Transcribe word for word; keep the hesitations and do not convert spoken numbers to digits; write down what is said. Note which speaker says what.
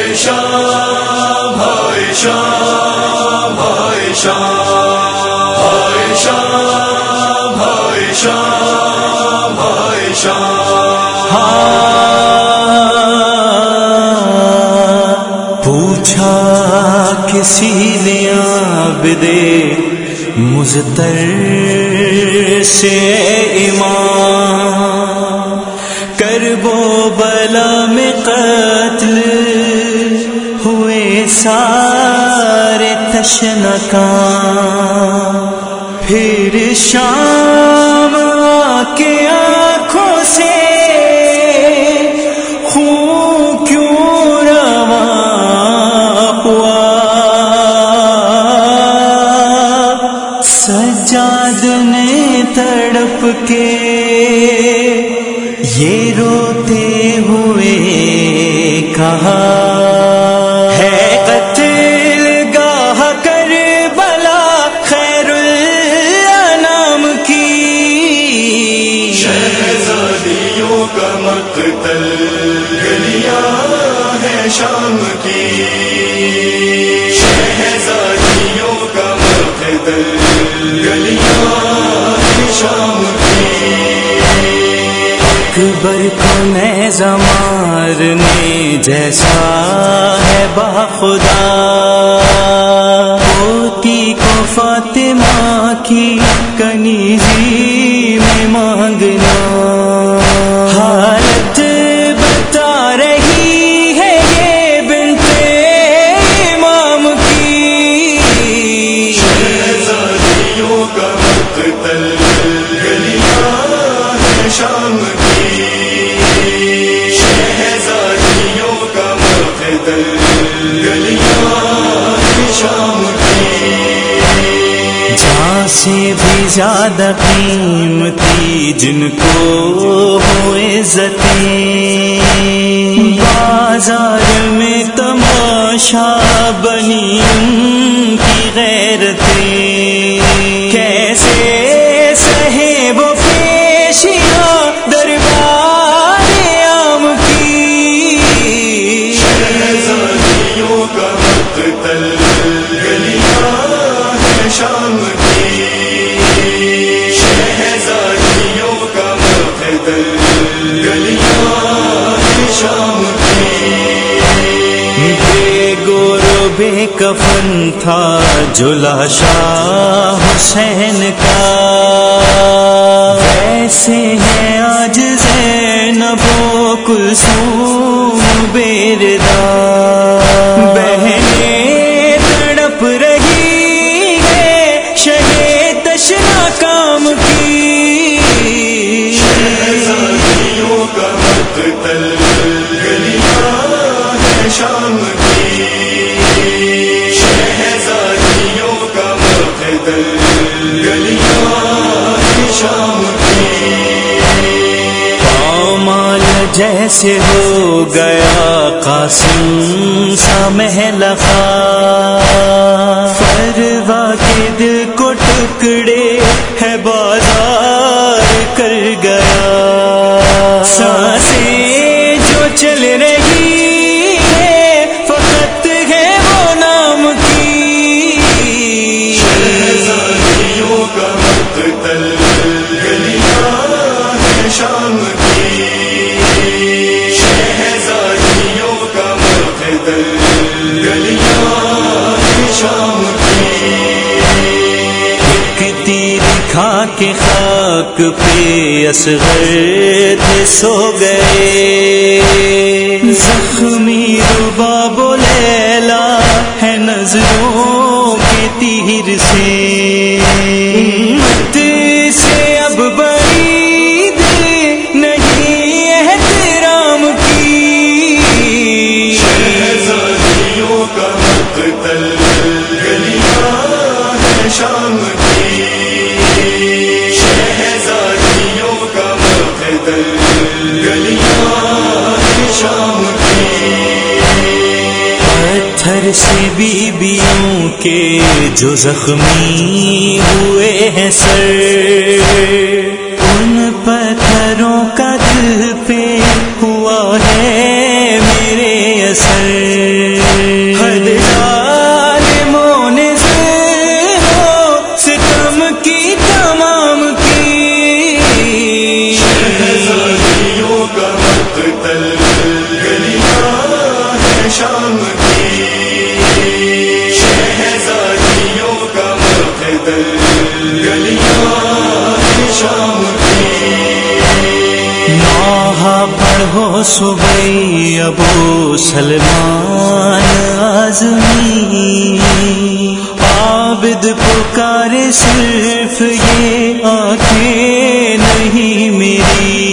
Speaker 1: شام ہائے شام ہائے شام ہائے شام ہائے شام ہائے شام.
Speaker 2: پوچھا کسی نے عابد مضطر سے امام، کرب و بلا میں قتل ہوئے سارے تشنکاں، پھر شام کے آنکھوں سے خون کیوں رواں ہوا، سجاد نے تڑپ کے یہ روتے ہوئے کہا، ہے قتل گاہ کربلا خیر الانام کی،
Speaker 1: شہزادیوں کا مقتل گلیاں ہے شام کی، شہزادیوں کا مقتل گلیاں ہے شام کی.
Speaker 2: اکبر کو نیزہ مارنے جیسا ہے باخدا، پوتی کو فاطمہ کی کنیزی میں مانگنا، حالت بتا رہی ہے یہ بنت امام کی،
Speaker 1: شہزادیوں کا مقتل گلیاں ہے شام کی، شہزادیوں کا مقتل گلیاں ہے شام کی.
Speaker 2: جہاں سے بھی زیادہ قیمتی جن کو ہو عزتیں، بازار میں تماشا بنی ان کی غیرتیں، کیسے سہے وہ پیشیاں دربار عام کی،
Speaker 1: شہزادیوں کا مقتل گلیاں ہے شام کی، شہزادیوں کا مقتل گلیاں ہے شام کی.
Speaker 2: بے گور و بے کفن تھا جو لاشا حسین کا، ویسے ہے آج زینب و کلثوم بیردا، بہنیں تڑپ رہی ہے شہ تشنا کام کی،
Speaker 1: شہزادیوں کا مقتل گلیاں ہے شام کی، شہزادیوں کا مقتل گلیاں ہے شام کی.
Speaker 2: پامال جیسے ہو گیا قاسم سا محل خواہ، فروا کے دل کو ٹکڑے ہے بازار کر گیا، سانسیں جو چل رہی ہے فقط ہے وہ نام کی،
Speaker 1: شہزادیوں کا مقتل گلیاں ہے شام کی، شہزادیوں کا مقتل گلیاں ہے شام کی.
Speaker 2: ایک تیر کھا کے خاک پہ اصغر تھے سو گئے، زخمی رباب و لیلا ہے نظروں کے تیر سے، امت سے اب بعید نہیں احترام کی،
Speaker 1: شہزادیوں کا مقتل گلیاں ہے شام کی، شہزادیوں کا مقتل گلیاں ہے شام کی.
Speaker 2: پتھر سے بیبیوں کے جو زخمی ہوئے ہیں سر، ان پتھروں کا دل پہ ہوا ہے میرے اثر،
Speaker 1: مقتل گلیاں ہیں شام کی شہزادیوں کا مقتل گلیاں ہیں شام کی
Speaker 2: نوحہ پڑھو صبح ابو سلمان اعظمی عابد پکارے صرف یہ آنکھیں نہیں میری